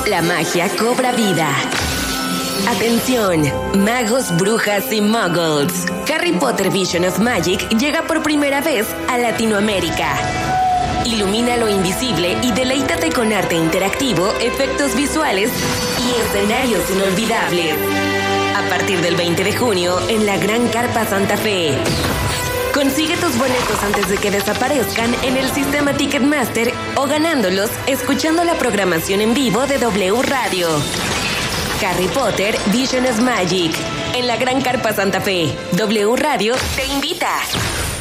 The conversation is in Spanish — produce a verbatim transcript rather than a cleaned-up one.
la magia cobra vida. Atención, magos, brujas y muggles. Harry Potter Vision of Magic llega por primera vez a Latinoamérica. Ilumina lo invisible y deleítate con arte interactivo, efectos visuales y escenarios inolvidables. A partir del veinte de junio en la Gran Carpa Santa Fe. Consigue tus boletos antes de que desaparezcan en el sistema Ticketmaster o ganándolos escuchando la programación en vivo de W Radio. Harry Potter Vision of Magic en la Gran Carpa Santa Fe. W Radio te invita.